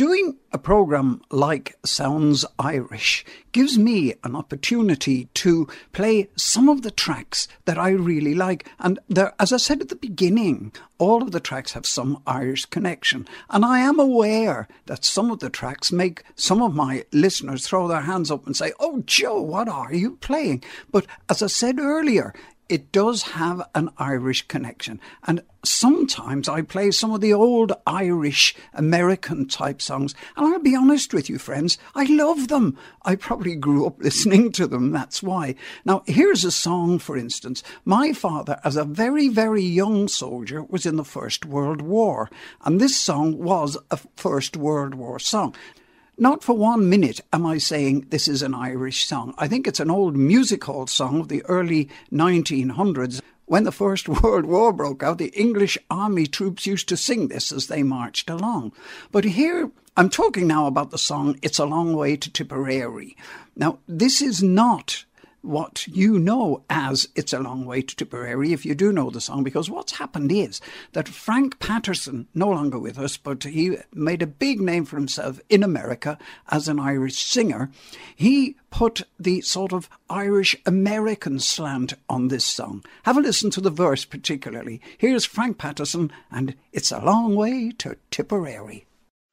Doing a programme like Sounds Irish gives me an opportunity to play some of the tracks that I really like. And there, as I said at the beginning, all of the tracks have some Irish connection. And I am aware that some of the tracks make some of my listeners throw their hands up and say, "Oh, Joe, what are you playing?" But as I said earlier, it does have an Irish connection. And sometimes I play some of the old Irish American type songs. And I'll be honest with you, friends, I love them. I probably grew up listening to them, that's why. Now, here's a song, for instance. My father, as a very, very young soldier, was in the First World War. And this song was a First World War song. Not for 1 minute am I saying this is an Irish song. I think it's an old music hall song of the early 1900s. When the First World War broke out, the English army troops used to sing this as they marched along. But here, I'm talking now about the song It's a Long Way to Tipperary. Now, this is not what you know as It's a Long Way to Tipperary, if you do know the song, because what's happened is that Frank Patterson, no longer with us, but he made a big name for himself in America as an Irish singer. He put the sort of Irish-American slant on this song. Have a listen to the verse particularly. Here's Frank Patterson and It's a Long Way to Tipperary.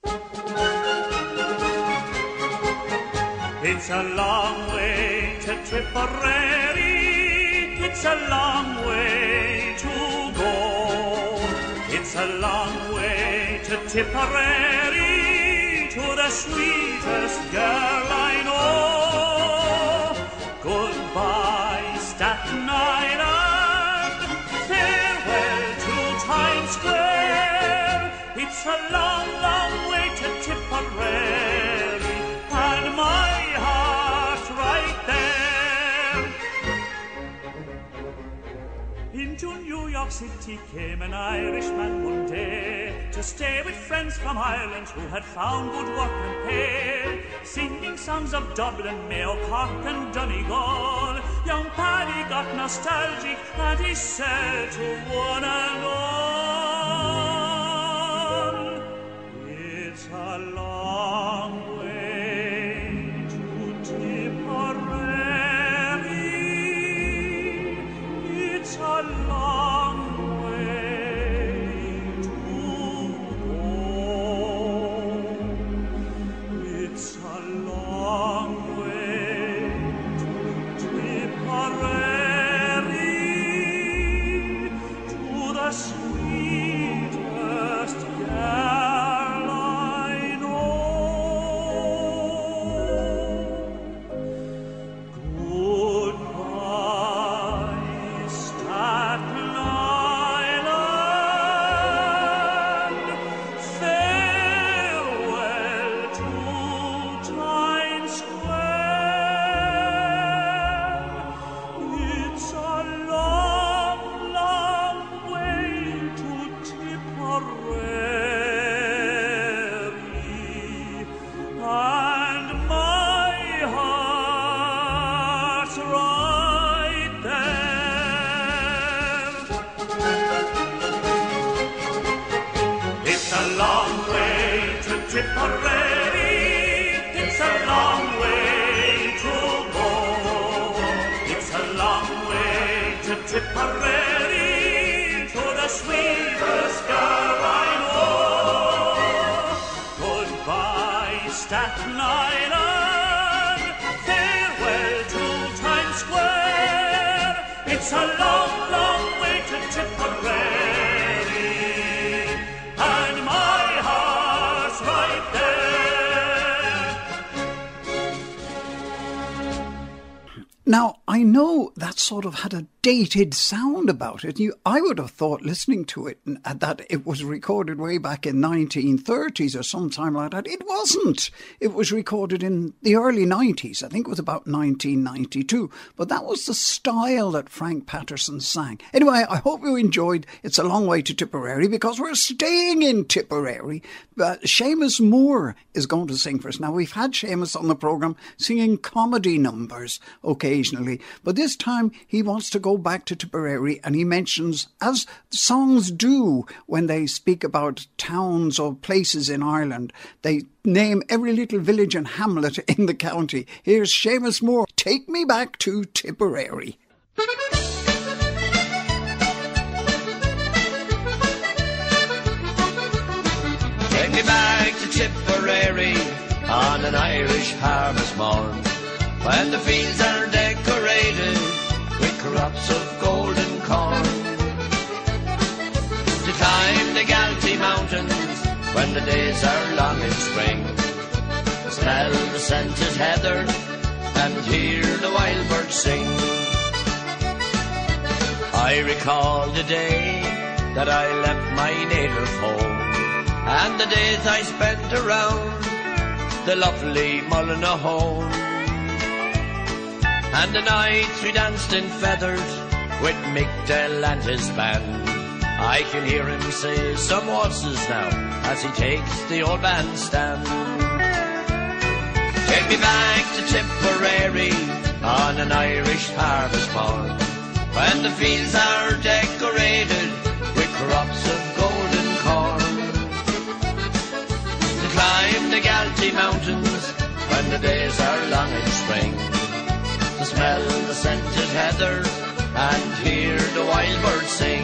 It's a long way to Tipperary, it's a long way to go. It's a long way to Tipperary, to the sweetest girl I know. Goodbye, Staten Island, farewell to Times Square. It's a long, long way to Tipperary, and my heart's right there. Into New York City came an Irishman one day to stay with friends from Ireland who had found good work and pay, singing songs of Dublin, Mayo, Cork and Donegal. Young Paddy got nostalgic and he said to one and all, it's a long way to Tipperary, it's a long way to go. It's a long way to Tipperary, to the sweetest girl I know. Goodbye, Staten Island, farewell to Times Square. It's a long, long way to Tipperary, and my heart's right there. It's a long way to Tipperary, it's a long way to go. It's a long way to Tipperary, to the sweetest girl I know. Goodbye, Staten Island, farewell to Times Square. It's a long, long way to Tipperary, and my heart's right there. Now, I know that sort of had a dated sound about it. I would have thought, listening to it, that it was recorded way back in 1930s or sometime like that. It wasn't. It was recorded in the early 90s. I think it was about 1992. But that was the style that Frank Patterson sang. Anyway, I hope you enjoyed It's a Long Way to Tipperary, because we're staying in Tipperary. Seamus Moore is going to sing for us. Now, we've had Seamus on the programme singing comedy numbers, okay, occasionally, but this time he wants to go back to Tipperary, and he mentions, as songs do when they speak about towns or places in Ireland, they name every little village and hamlet in the county. Here's Seamus Moore, Take Me Back to Tipperary. Take me back to Tipperary on an Irish harvest morn, when the fields are decorated with crops of golden corn. To climb the Galtee mountains when the days are long in spring, to smell the scented heather and hear the wild birds sing. I recall the day that I left my native home, and the days I spent around the lovely Mullinahone, and the nights we danced in feathers with Mick Dell and his band. I can hear him say some waltzes now as he takes the old bandstand. Take me back to Tipperary on an Irish harvest morn, when the fields are decorated with crops of golden corn. To climb the Galtee mountains when the days are long in spring, to smell the scented heather and hear the wild birds sing.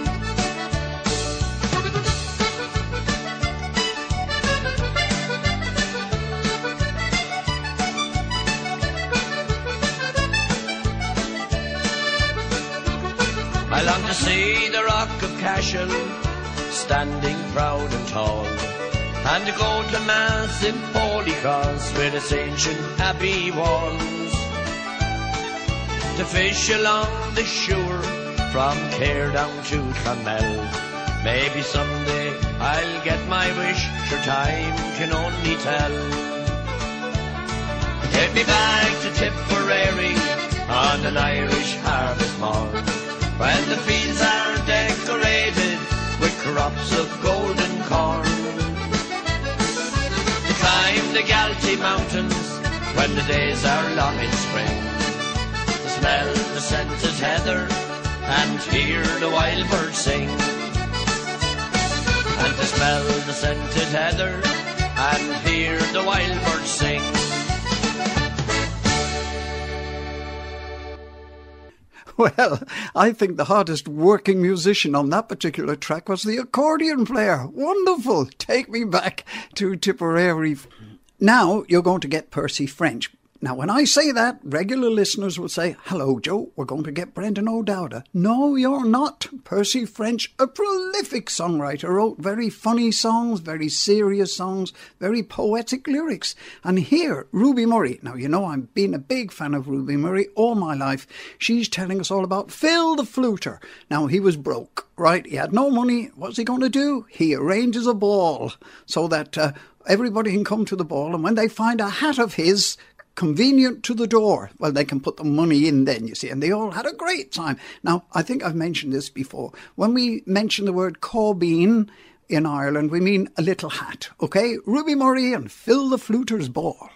I long to see the Rock of Cashel standing proud and tall, and to go to Mass in Holycross with its ancient abbey walls, to fish along the shore from Cahir down to Clonmel. Maybe someday I'll get my wish, sure time can only tell. Take me back to Tipperary on an Irish harvest morn, when the fields are decorated with crops of golden corn. To climb the Galtee mountains when the days are long in spring, to smell the scented heather and hear the wild birds sing. And to smell the scented heather and hear the wild birds sing. Well, I think the hardest working musician on that particular track was the accordion player. Wonderful. Take me back to Tipperary. Now you're going to get Percy French. Now, when I say that, regular listeners will say, hello, Joe, we're going to get Brendan O'Dowda. No, you're not. Percy French, a prolific songwriter, wrote very funny songs, very serious songs, very poetic lyrics. And here, Ruby Murray. Now, you know I've been a big fan of Ruby Murray all my life. She's telling us all about Phil the Fluter. Now, he was broke, right? He had no money. What's he going to do? He arranges a ball so that everybody can come to the ball, and when they find a hat of his convenient to the door, well, they can put the money in then, you see, and they all had a great time. Now, I think I've mentioned this before. When we mention the word caubeen in Ireland, we mean a little hat, okay? Ruby Murray and Phil the Fluter's Ball.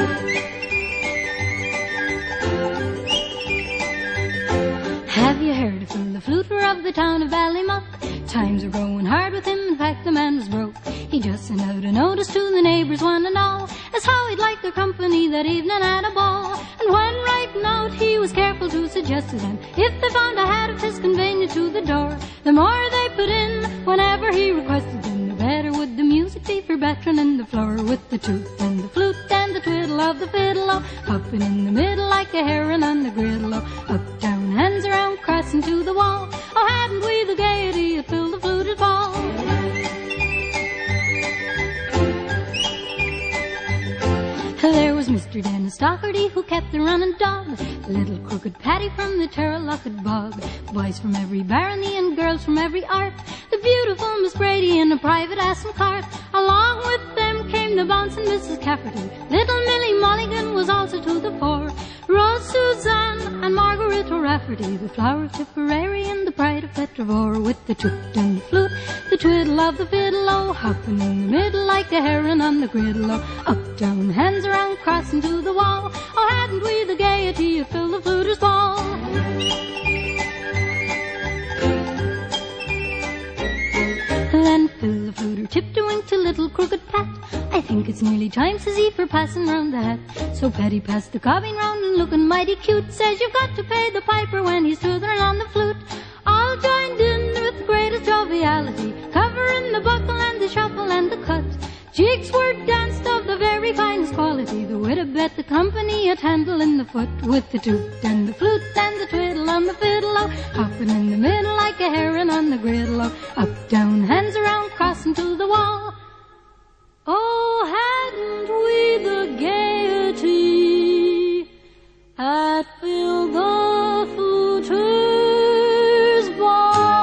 Have you heard of Phil the Fluter of the town of Ballymock? Times are growing hard with him, in fact the man was broke. He just sent out a notice to the neighbours one and all, as how he'd like their company that evening at a ball. And when writing out he was careful to suggest to them, if they found a hat of his convenient to the door, the more they put in whenever he requested them, the better would the music be for battering in the floor, with the toot and the flute and the twiddle of the fiddle, oh, hopping in the middle like a heron on the griddle, oh, up, down, hands around, crossing to the wall. Oh, hadn't we the gaiety at Phil the Fluter's Ball? There was Mr. Dennis Docherty who kept the running dog, little crooked Paddy from the Turloughed bog, boys from every barony and girls from every art, the beautiful Miss Brady in a private ass and cart. Along with them came the bouncing Miss Mrs. Cafferty. Little Millie Mulligan was also to the fore. Rose Suzanne and Margaret O'Rafferty, the flower of Tipperary and the pride of Petravore, with the toot and the flute, the twiddle of the fiddle, oh, hopping in the middle like a heron on the griddle, oh, up, down, hands around, crossing to the wall. Oh, hadn't we the gaiety of Phil the Fluter's ball? Then Phil the Fluter tipped a wink to little crooked Pat. I think it's nearly time, says he, for passing round the hat. So Paddy passed the cobbing round and looking mighty cute, says you've got to pay the piper when he's toothering on the flute. All joined in with the greatest joviality, covering the buckle and the shuffle and the cut. Jigs were danced of the very finest quality, the wit of bet the company at handle in the foot, with the toot and the flute and the twiddle on the fiddle, oh, hopping in the middle like a heron on the griddle, oh, up, down, hands around, crossing to the wall. Oh, hadn't we the gaiety at Phil the Fluter's ball?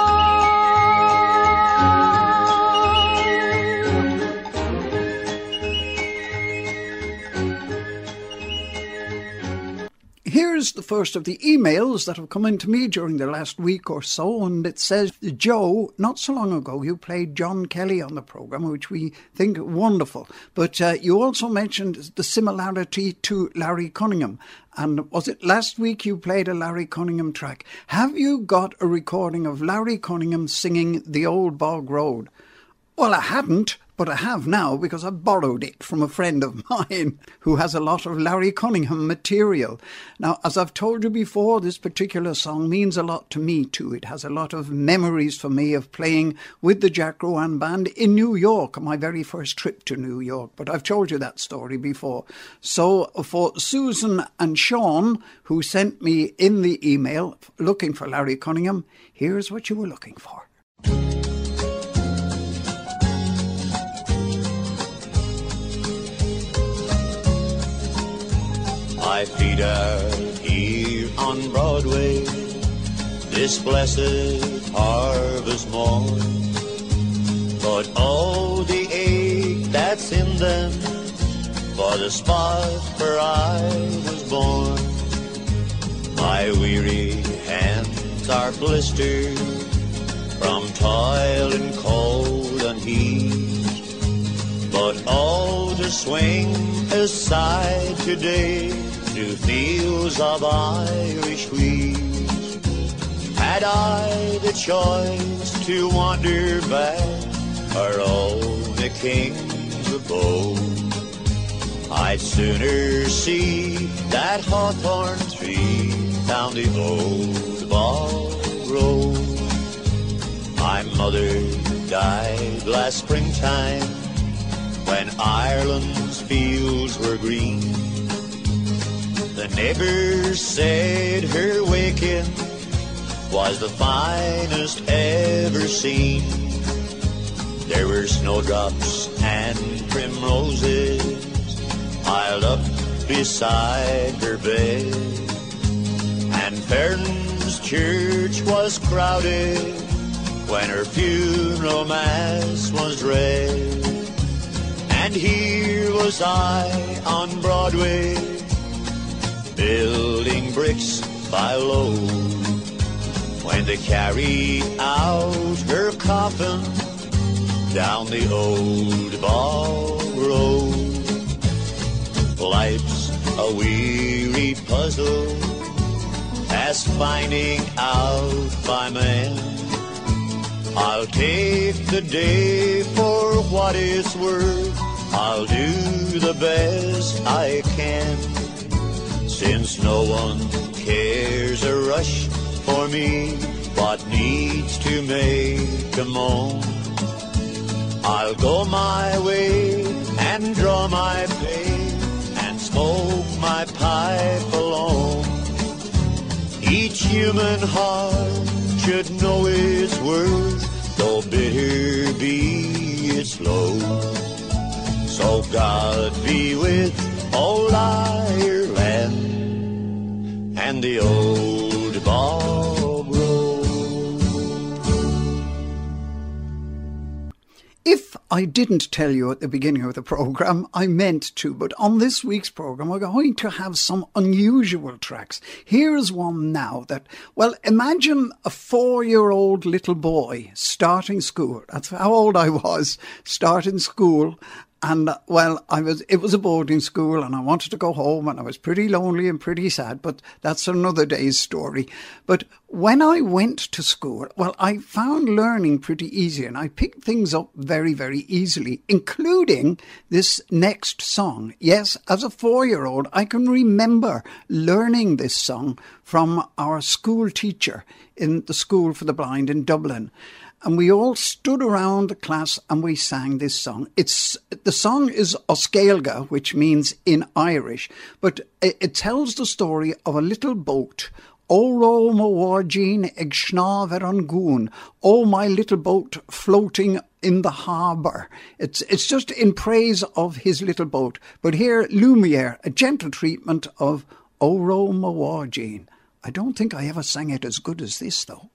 Here's the first of the emails that have come into me during the last week or so, and it says, Joe, not so long ago you played John Kelly on the programme, which we think wonderful, but you also mentioned the similarity to Larry Cunningham, and was it last week you played a Larry Cunningham track? Have you got a recording of Larry Cunningham singing The Old Bog Road? Well, I hadn't, but I have now because I borrowed it from a friend of mine who has a lot of Larry Cunningham material. Now, as I've told you before, this particular song means a lot to me too. It has a lot of memories for me of playing with the Jack Rowan Band in New York, my very first trip to New York. But I've told you that story before. So for Susan and Sean, who sent me in the email looking for Larry Cunningham, here's what you were looking for. My feet are here on Broadway, this blessed harvest morn. But oh, the ache that's in them for the spot where I was born. My weary hands are blistered from toil and cold and heat. But oh, to swing aside today to fields of Irish wheat. Had I the choice to wander back or own the king's abode, I'd sooner see that hawthorn tree down the old bog road. My mother died last springtime when Ireland's fields were green. The neighbors said her waking was the finest ever seen. There were snowdrops and primroses piled up beside her bed, and Ferns church was crowded when her funeral mass was read. And here was I on Broadway, building bricks by load, when they carried out her coffin down the old bog road. Life's a weary puzzle, past finding out by man. I'll take the day for what it's worth, I'll do the best I can. Since no one cares a rush for me, what needs to make a moan? I'll go my way and draw my pay and smoke my pipe alone. Each human heart should know its worth, though bitter be its load. So God be with old Ireland and the old bog road. If I didn't tell you at the beginning of the programme, I meant to, but on this week's programme we're going to have some unusual tracks. Here's one now that, well, imagine a 4-year-old little boy starting school. That's how old I was, starting school. And, well, it was a boarding school and I wanted to go home and I was pretty lonely and pretty sad, but that's another day's story. But when I went to school, well, I found learning pretty easy and I picked things up very, very easily, including this next song. Yes, as a 4-year-old, I can remember learning this song from our school teacher in the School for the Blind in Dublin. And we all stood around the class and we sang this song. The song is Oscailga, which means in Irish, but it tells the story of a little boat. O ro mo wargin ag schna ver an goon. Oh, my little boat floating in the harbour. It's just in praise of his little boat. But here, Lumiere, a gentle treatment of O ro mo wargin. I don't think I ever sang it as good as this, though.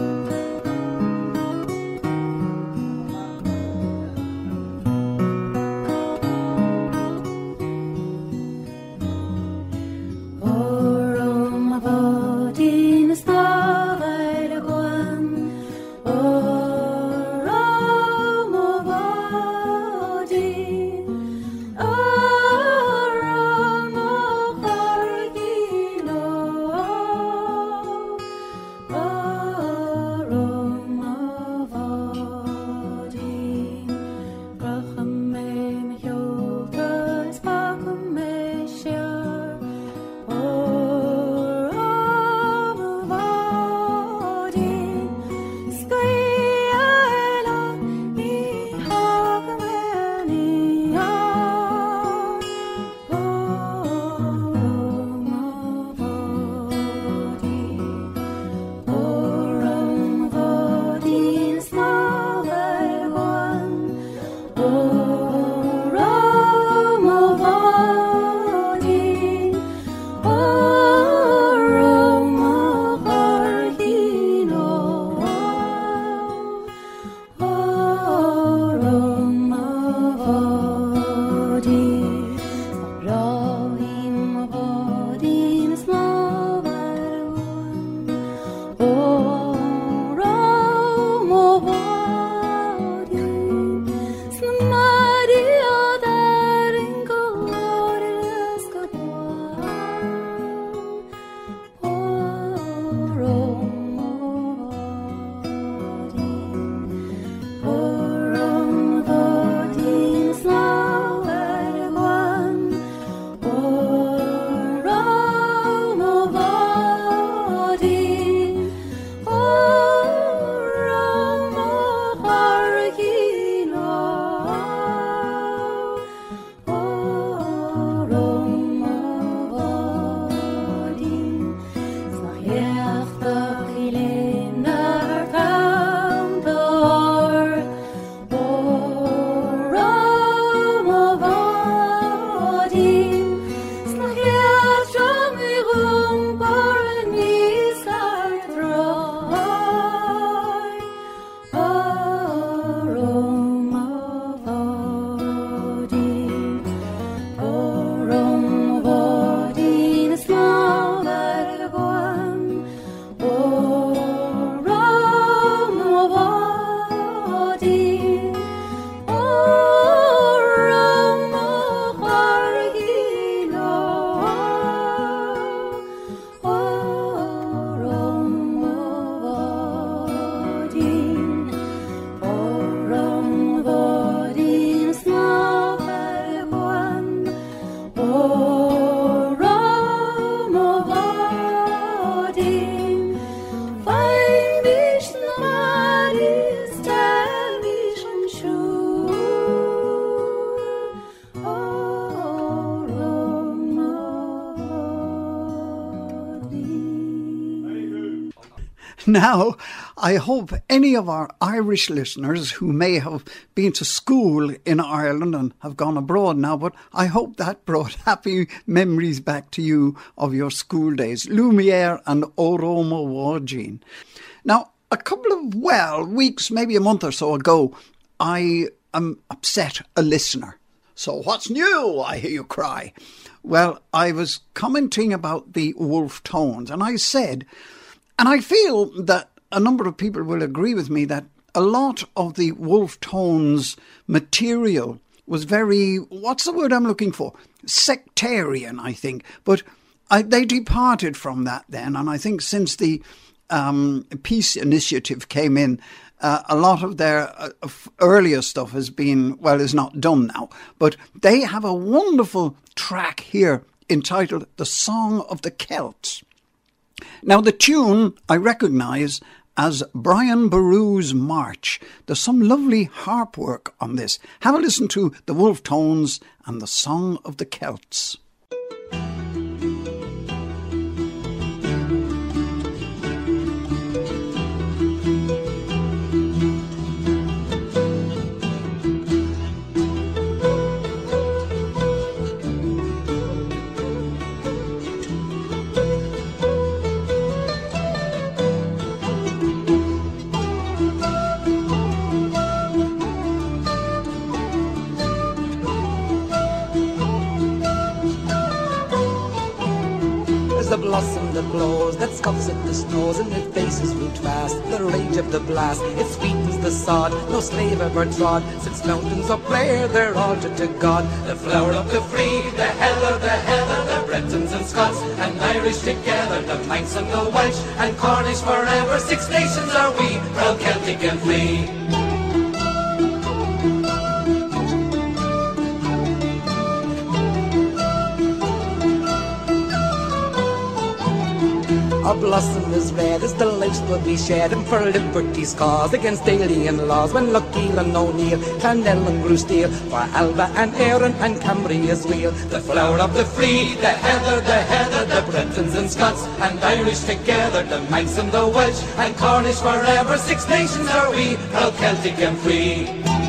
Now, I hope any of our Irish listeners who may have been to school in Ireland and have gone abroad now, but I hope that brought happy memories back to you of your school days. Lumiere and O ro mo wargin. Now, a couple of, weeks, maybe a month or so ago, I upset a listener. So what's new, I hear you cry? Well, I was commenting about the Wolfe Tones, and I said, and I feel that a number of people will agree with me, that a lot of the Wolfe Tones material was very, what's the word I'm looking for? Sectarian, I think. But they departed from that then, and I think since the Peace Initiative came in, a lot of their earlier stuff has been, well, is not done now. But they have a wonderful track here entitled The Song of the Celts. Now, the tune I recognise as Brian Boru's March. There's some lovely harp work on this. Have a listen to the Wolfe Tones and The Song of the Celts. The blossom that blows, that scoffs at the snows, and it faces root fast. The rage of the blast, it sweetens the sod, no slave ever trod, since mountains upbare their altar to God. The flower of the free, the heather, the Bretons and Scots, and Irish together, the Manx and the Welsh, and Cornish forever. 6 nations are we, proud Celtic and free. Our blossom is red as the life's blood we shed, and for liberty's cause against alien laws. When Lochiel and O'Neill, Clonellan grew steel, for Alba and Erin and Cambria's wheel. The flower of the free, the heather, the Bretons and Scots, and Irish together, the Manx and the Welsh, and Cornish forever. 6 nations are we, proud Celtic and free.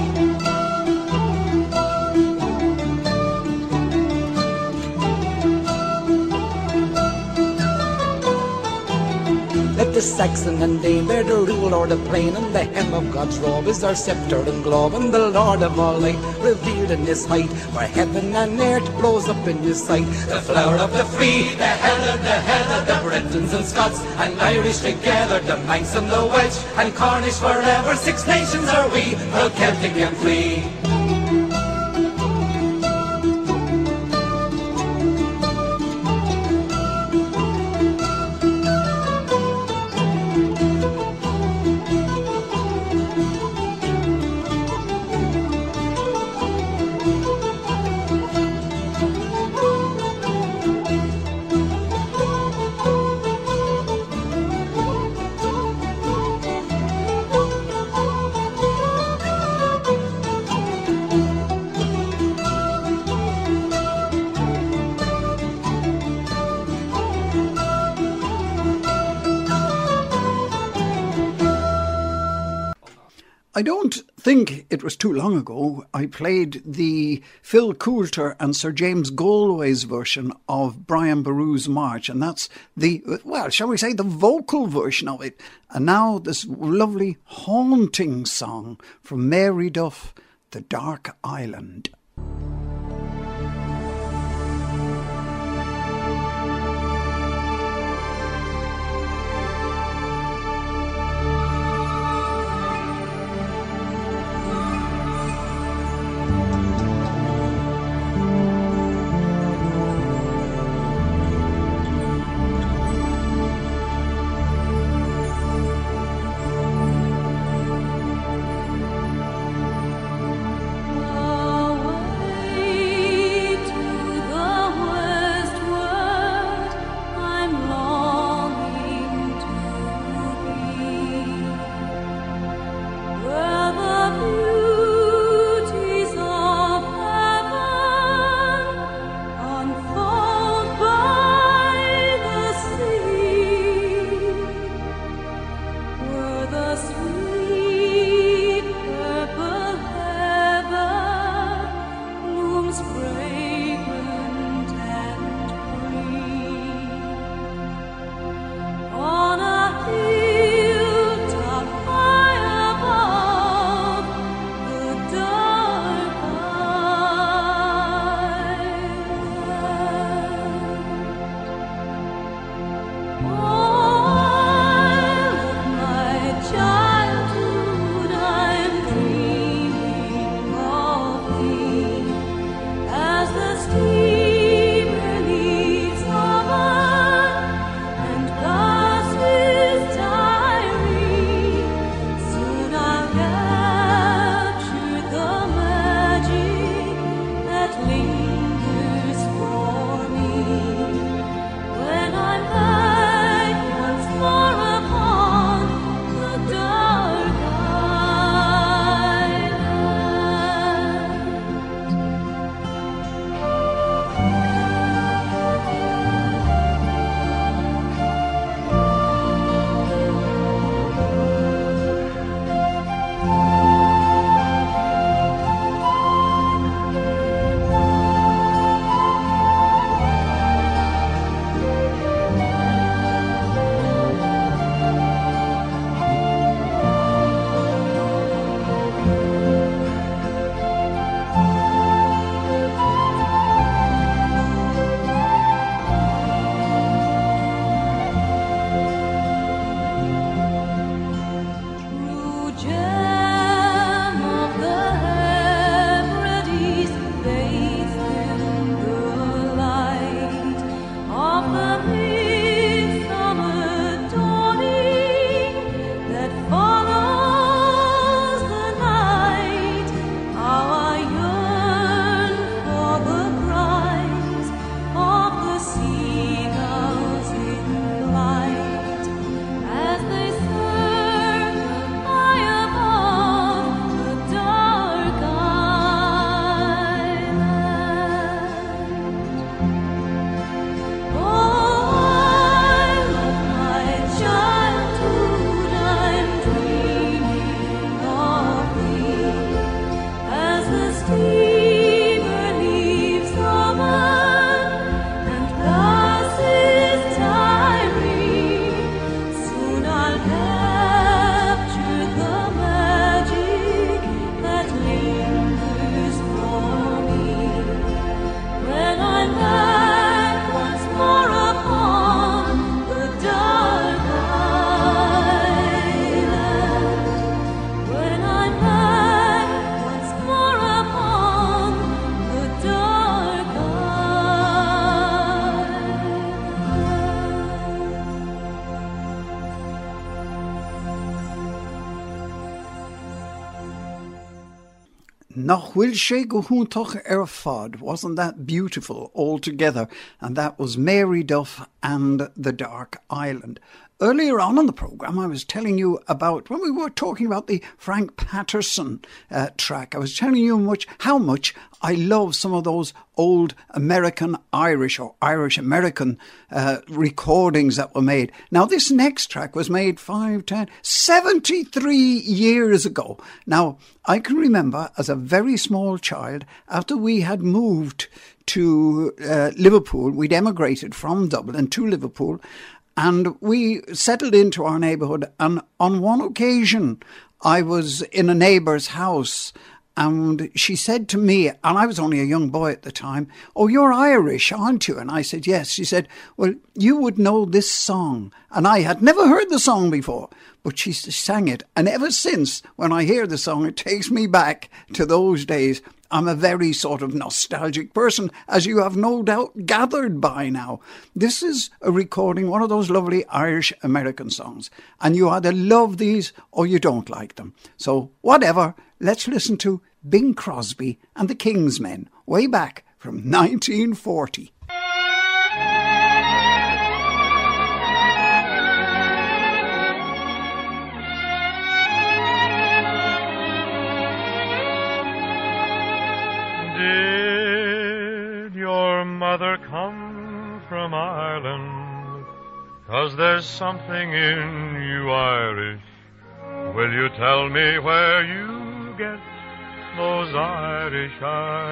Let the Saxon and Dane bear the rule o'er the plain, and the hem of God's robe is our sceptre and globe, and the Lord of all light revealed in his height, for heaven and earth rose up in his sight. The flower of the free, the heather, the Bretons and Scots, and Irish together, the Manx and the Welsh, and Cornish forever. 6 nations are we, proud Celtic and free. I don't think it was too long ago I played the Phil Coulter and Sir James Galway's version of Brian Boru's March, and that's the, well, shall we say, the vocal version of it. And now this lovely haunting song from Mary Duff, The Dark Island. Oh, Nach wil sé go húntoch fad. Wasn't that beautiful altogether? And that was Mary Duff and the Dark Island. Earlier on in the programme, I was telling you about, when we were talking about the Frank Patterson track, I was telling you how much I love some of those old American-Irish or Irish-American recordings that were made. Now, this next track was made 73 years ago. Now, I can remember as a very small child, after we had moved to Liverpool, we'd emigrated from Dublin to Liverpool, and we settled into our neighbourhood, and on one occasion I was in a neighbour's house, and she said to me, and I was only a young boy at the time, "Oh, you're Irish, aren't you?" And I said, "Yes." She said, "Well, you would know this song." And I had never heard the song before, but she sang it. And ever since, when I hear the song, it takes me back to those days. I'm a very sort of nostalgic person, as you have no doubt gathered by now. This is a recording, one of those lovely Irish-American songs. And you either love these or you don't like them. So whatever, let's listen to Bing Crosby and the King's Men, way back from 1940. Did your mother come from Ireland? 'Cause there's something in you Irish. Will you tell me where you get those Irish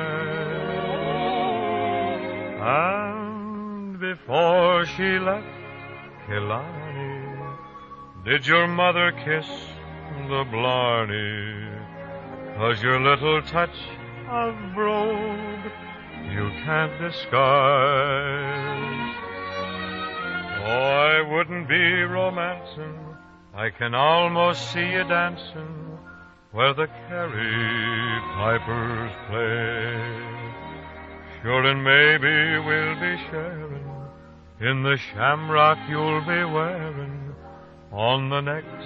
eyes? And before she left Killarney, did your mother kiss the Blarney? 'Cause your little touch of brogue you can't disguise. Oh, I wouldn't be romancing, I can almost see you dancing where the Kerry pipers play. Sure, and maybe we'll be sharing in the shamrock you'll be wearing on the next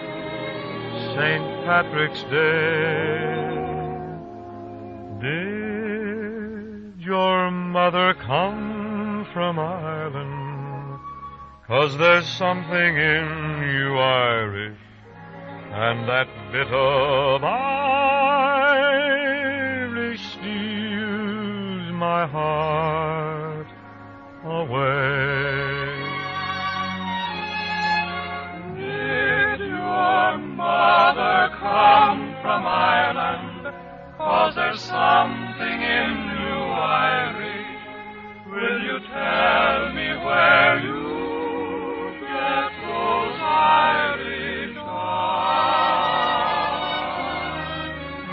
St. Patrick's Day. Did your mother come from Ireland? 'Cause there's something in you Irish, and that bit of Irish steals my heart away. Did your mother come from Ireland? 'Cause there's something in you Irish. Will you tell me where you get those Irish eyes?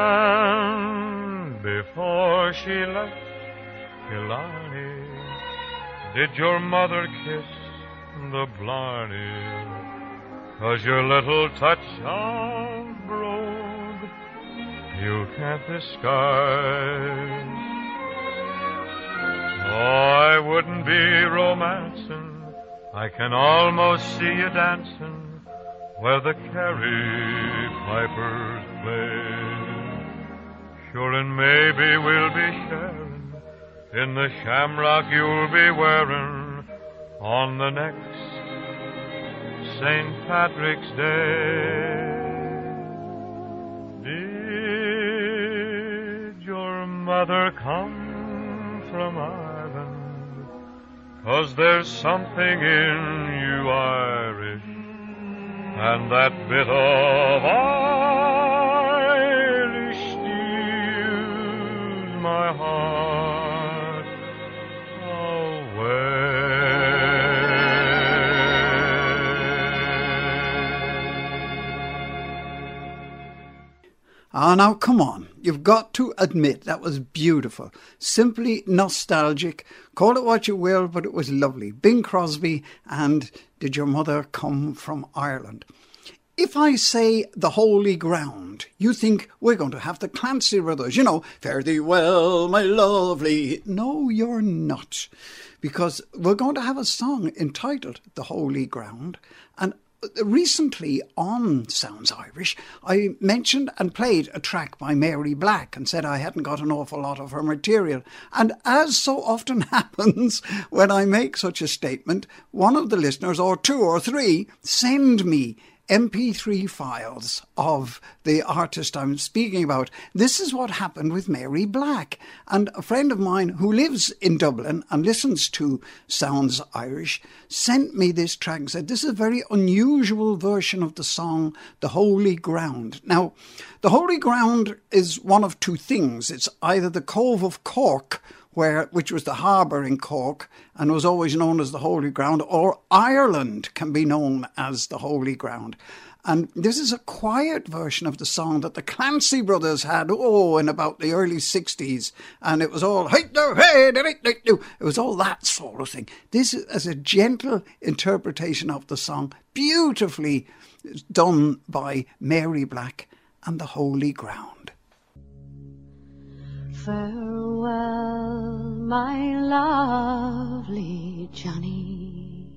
And before she left Killarney, did your mother kiss the Blarney? 'Cause your little touch of brogue you can't disguise. Oh, I wouldn't be romancing, I can almost see you dancing where the Kerry pipers play. Sure, and maybe we'll be sharing in the shamrock you'll be wearing on the next St. Patrick's Day. Did your mother come from Ireland? 'Cause there's something in you Irish, and that bit of Irish steals my heart away. Ah, now come on. You've got to admit that was beautiful. Simply nostalgic. Call it what you will, but it was lovely. Bing Crosby and Did Your Mother Come from Ireland? If I say The Holy Ground, you think we're going to have the Clancy Brothers, you know, Fare thee well, my lovely. No, you're not. Because we're going to have a song entitled The Holy Ground, and recently on Sounds Irish, I mentioned and played a track by Mary Black and said I hadn't got an awful lot of her material. And as so often happens when I make such a statement, one of the listeners, or two or three, send me MP3 files of the artist I'm speaking about. This is what happened with Mary Black. And a friend of mine who lives in Dublin and listens to Sounds Irish sent me this track and said, this is a very unusual version of the song The Holy Ground. Now, The Holy Ground is one of two things. It's either the Cove of Cork, which was the harbour in Cork and was always known as the Holy Ground, or Ireland can be known as the Holy Ground. And this is a quiet version of the song that the Clancy brothers had, in about the early 60s. And it was all, it was all that sort of thing. This is a gentle interpretation of the song, beautifully done by Mary Black and the Holy Ground. Farewell, my lovely Johnny,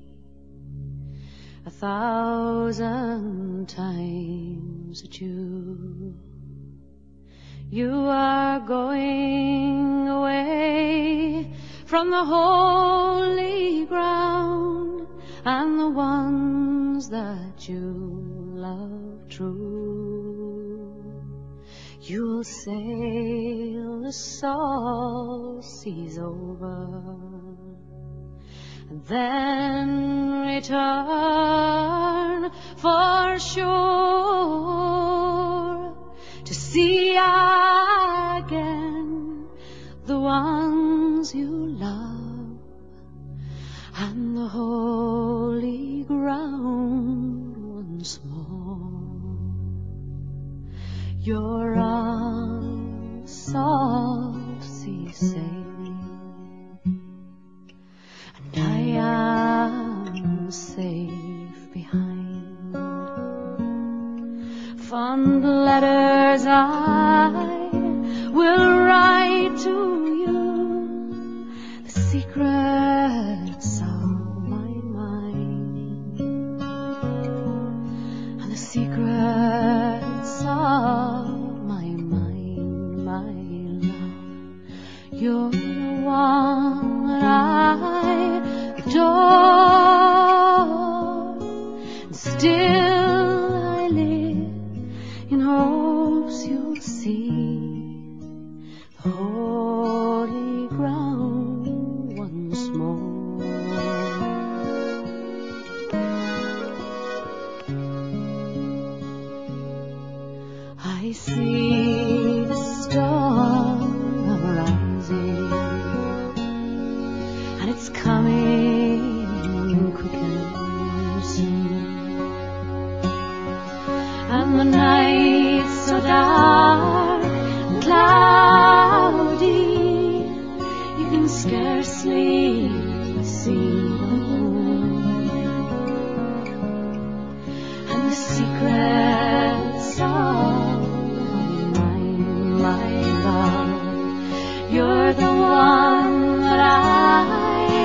1,000 times adieu. You are going away from the holy ground and the ones that you love true. You'll sail the salt seas over and then return for sure to see again the ones you love and the holy ground once more. You're on salt sea sailing, and I am safe behind. Fond letters I will write to you, the secrets of my mind, and the secrets of you're the one that I adore, and still I live in hopes you'll see the holy ground once more. I see the storm and it's coming quick and soon, and the night's so dark and cloudy you can scarcely see the moon, and the secrets of my love, you're the one that I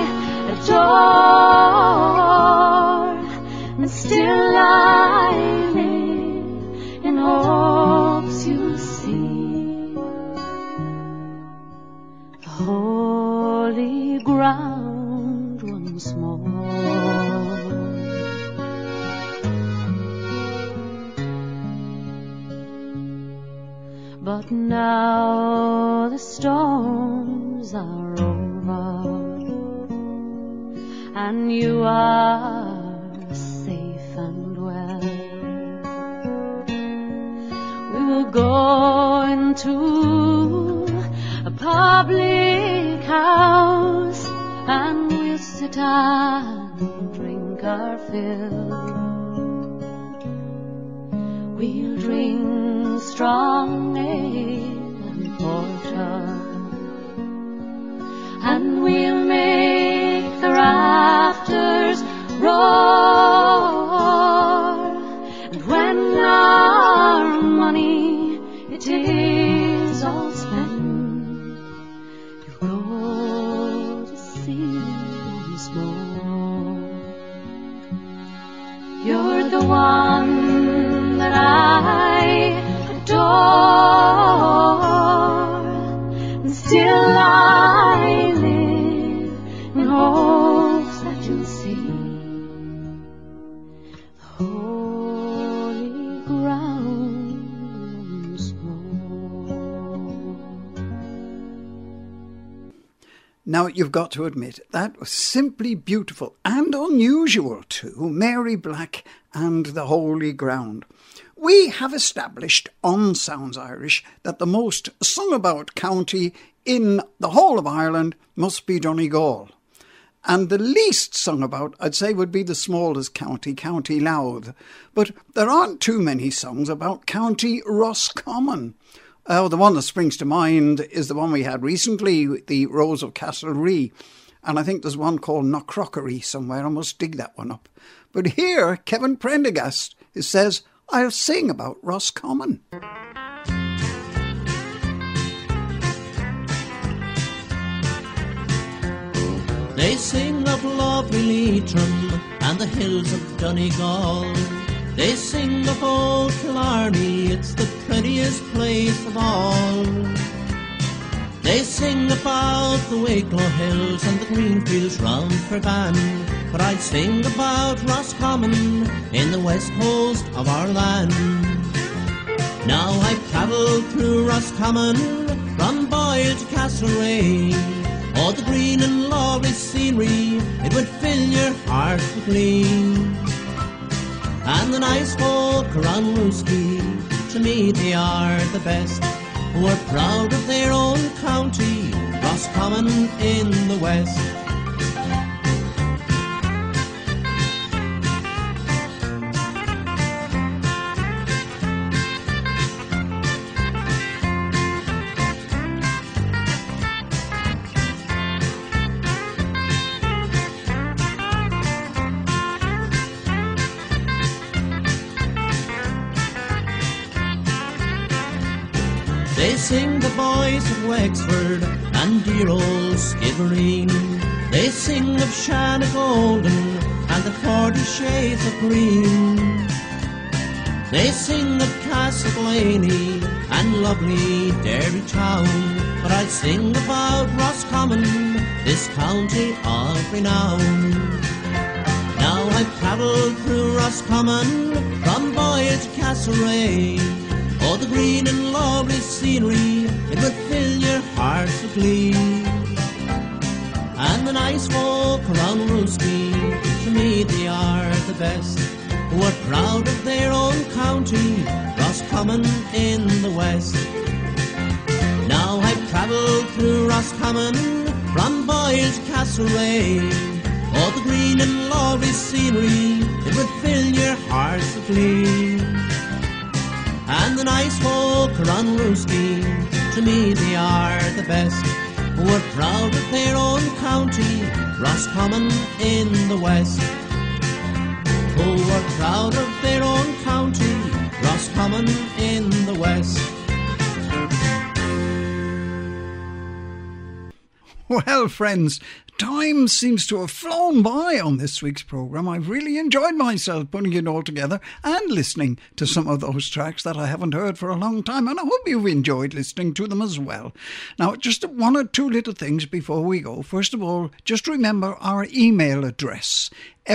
adore, and still I live in hopes you'll see the holy ground once more. But now the storms are over and you are safe and well. We will go into a public house and we'll sit and drink our fill. We'll drink strong ale and porter, and we'll make the rafters roar. And when our money it is all spent, you'll go to sea once more. You're the Now, you've got to admit, that was simply beautiful and unusual too, Mary Black and the Holy Ground. We have established on Sounds Irish that the most sung about county in the whole of Ireland must be Donegal. And the least sung about, I'd say, would be the smallest county, County Louth. But there aren't too many songs about County Roscommon. The one that springs to mind is the one we had recently, the Rose of Castlerea. And I think there's one called Knockcrockery somewhere. I must dig that one up. But here, Kevin Prendergast says, I'll sing about Roscommon. They sing of lovely Leitrim and the hills of Donegal. They sing of old Killarney, it's the prettiest place of all. They sing about the Wicklow hills and the green fields round Fergan. But I'd sing about Roscommon in the west coast of our land. Now I've travelled through Roscommon from Boyle to Castlerea. Oh, the green and lovely scenery, it would fill your heart with glee. And the nice folk around Rooski, to me they are the best, who are proud of their own county, Roscommon in the west. They sing the boys of Wexford and dear old Skibbereen. They sing of Shanna Golden and the 40 Shades of Green. They sing of Castleblaney and lovely Derry Town. But I'd sing about Roscommon, this county of renown. Now I've travelled through Roscommon from Boyle to Castlerea. Oh, the green and lovely scenery, it would fill your hearts with glee. And the nice folk around Rooski, to me they are the best, who are proud of their own county, Roscommon in the west. Now I've travelled through Roscommon from Boyle to Castlerea. Oh, the green and lovely scenery, it would fill your hearts with glee. And the nice folk around Rooski, to me they are the best, who are proud of their own county, Roscommon in the west. Who are proud of their own county, Roscommon in the west. Well, friends, time seems to have flown by on this week's programme. I've really enjoyed myself putting it all together and listening to some of those tracks that I haven't heard for a long time, and I hope you've enjoyed listening to them as well. Now, just one or two little things before we go. First of all, just remember our email address,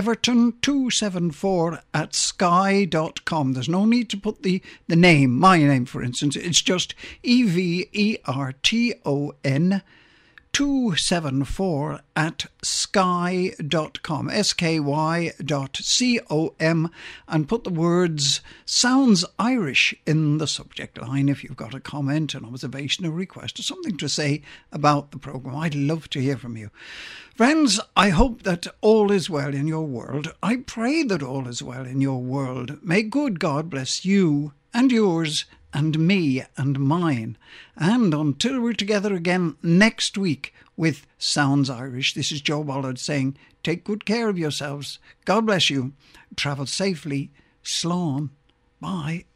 everton274@sky.com. There's no need to put the name, my name for instance. It's just EVERTON 274@sky.com, sky.com, and put the words Sounds Irish in the subject line if you've got a comment, an observation, a request, or something to say about the programme. I'd love to hear from you. Friends, I hope that all is well in your world. I pray that all is well in your world. May good God bless you and yours and me and mine. And until we're together again next week with Sounds Irish, this is Joe Bollard saying, take good care of yourselves. God bless you. Travel safely. Slán. Bye.